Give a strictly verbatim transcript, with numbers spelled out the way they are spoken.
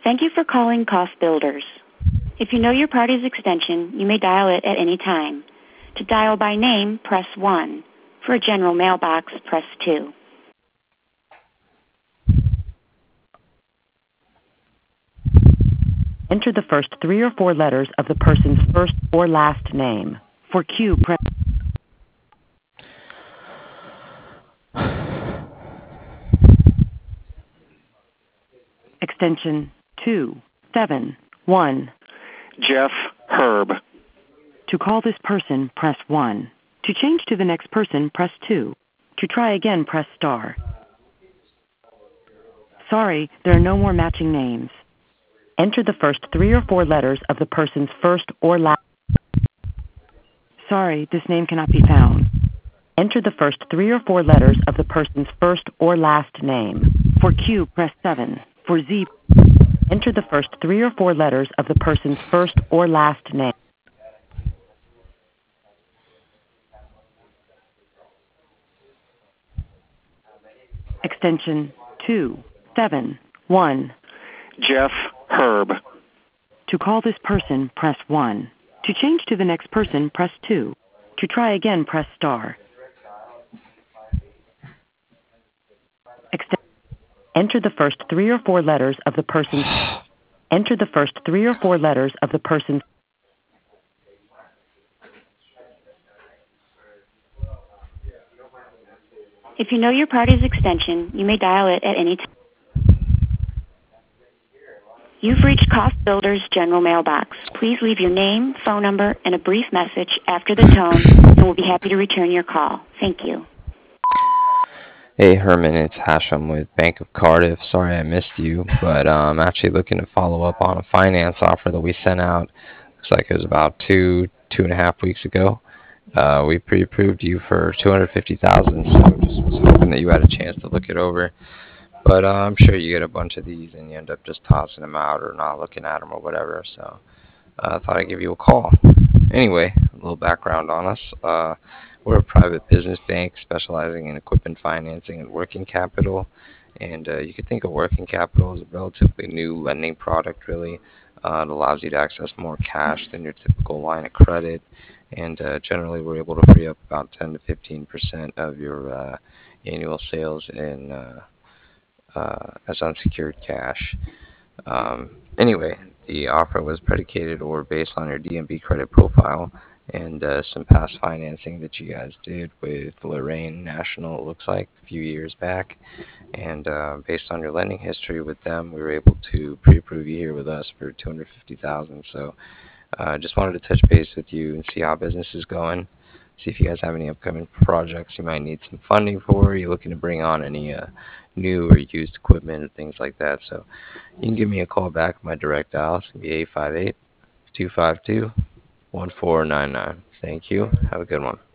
Thank you for calling Cost Builders. If you know your party's extension, you may dial it at any time. To dial by name, press one. For a general mailbox, press two. Enter the first three or four letters of the person's first or last name. For Q, press extension two seven one. Jeff Herb. To call this person, press one. To change to the next person, press two. To try again, press star. Sorry, there are no more matching names. Enter the first three or four letters of the person's first or last. Sorry, this name cannot be found. Enter the first three or four letters of the person's first or last name. For Q, press seven. For Z, enter the first three or four letters of the person's first or last name. Extension two seven one. Jeff Herb. To call this person, press one. To change to the next person, press two. To try again, press star. Extend- enter the first three or four letters of the person's. Enter the first three or four letters of the person's. If you know your party's extension, you may dial it at any time. You've reached Cost Builders General Mailbox. Please leave your name, phone number, and a brief message after the tone, and we'll be happy to return your call. Thank you. Hey Herman, it's Hashem with Bank of Cardiff. Sorry I missed you, but uh, I'm actually looking to follow up on a finance offer that we sent out. Looks like it was about two, two and a half weeks ago. Uh, we pre-approved you for two hundred fifty thousand dollars, so just was hoping that you had a chance to look it over. But uh, I'm sure you get a bunch of these and you end up just tossing them out or not looking at them or whatever. So uh, I thought I'd give you a call. Anyway, a little background on us. Uh, we're a private business bank specializing in equipment financing and working capital. And uh, you could think of working capital as a relatively new lending product, really. Uh, it allows you to access more cash than your typical line of credit. And uh, generally, we're able to free up about ten to fifteen percent of your uh, annual sales in uh, uh, as unsecured cash. Um, anyway, the offer was predicated or based on your D M B credit profile and uh, some past financing that you guys did with Lorraine National, it looks like, a few years back. And uh, based on your lending history with them, we were able to pre-approve you here with us for two hundred fifty thousand dollars. So I uh, just wanted to touch base with you and see how business is going. See if you guys have any upcoming projects you might need some funding for. Are you looking to bring on any uh, new or used equipment and things like that? So you can give me a call back. My direct dial is eight five eight, two five two, one four nine nine. Thank you. Have a good one.